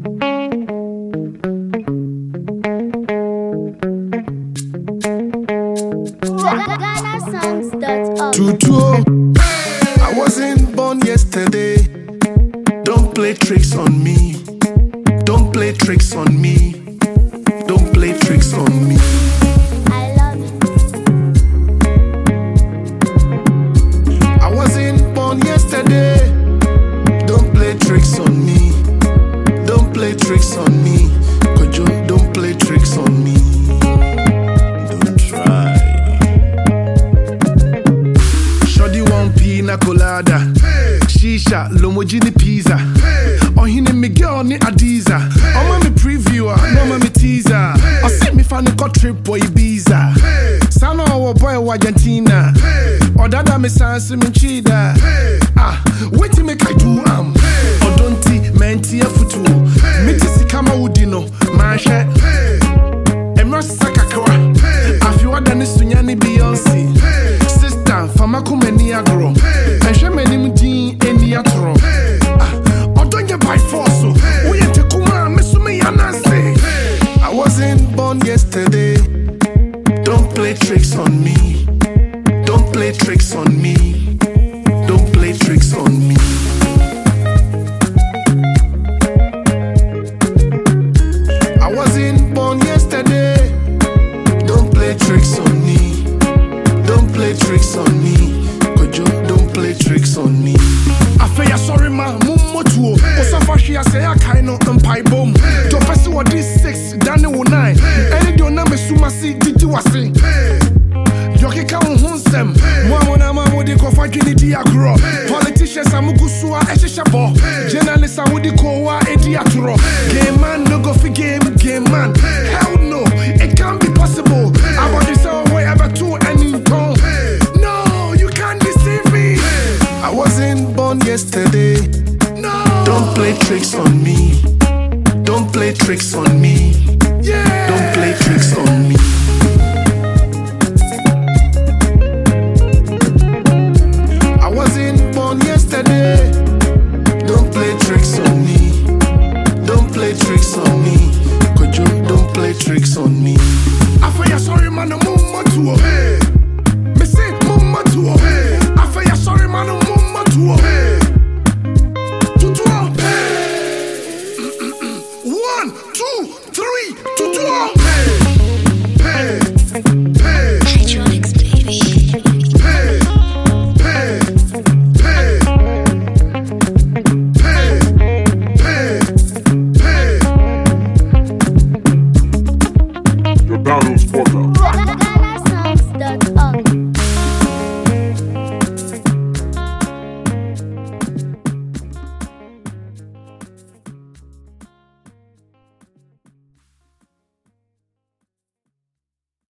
Tutu, I wasn't born yesterday. Don't play tricks on me. Don't play tricks on me. Don't play tricks on me. I love it. I wasn't born yesterday. Don't play tricks on me. Don't play tricks on me. Kojo, don't play tricks on me. Don't try. Shoddy one pina colada. Shisha, Lomogini pizza. Ohine Miguel ni Adiza. Oma me previewer, no me teaser. I see me fan a trip boy Ibiza. Sana our boy Argentina. Or dada me sans me chida. Ah, wait till me I do Odonti menti afutu. Mitisi kama udino. Mashe. Emra sakakwa. Afiwa dani sunyani Beyonce. Sister, fama kumeni agro. Enche meni mdi eni atro. By force, we ain't take me I wasn't born yesterday. Don't play tricks on me. Don't play tricks on me. Don't play tricks on me. I wasn't born yesterday. Don't play tricks on me. Don't play tricks on me. Kojo, don't play tricks on me. I feel sorry, ma. Osafashi I say I kind of empire bomb. To person what this 6, Daniel 9. Any do na me suma si did you say? Yoki ka hunsem. Mwana mama de ko fa twini di agro. Politicians amukusua ehhehebo. Journalists awudi ko wa edi atro. Game man no go fi game man. Hell no, it can't be possible. I want this way ever to any tone. No, you can't deceive me. I wasn't born yesterday. Don't play tricks on me. Don't play tricks on me. Yeah. Don't play tricks on me. I wasn't born yesterday. Don't play tricks on me. Don't play tricks on me. Kojo, don't play tricks on me. I feel sorry, man. I'm too hey. Me say, mama too hey. I feel sorry, man. I'm too hey. 1, 2, 3, Tutu. Hey, hey, Hydraulics, baby. hey, hey, hey, hey, hey. Your download spotter.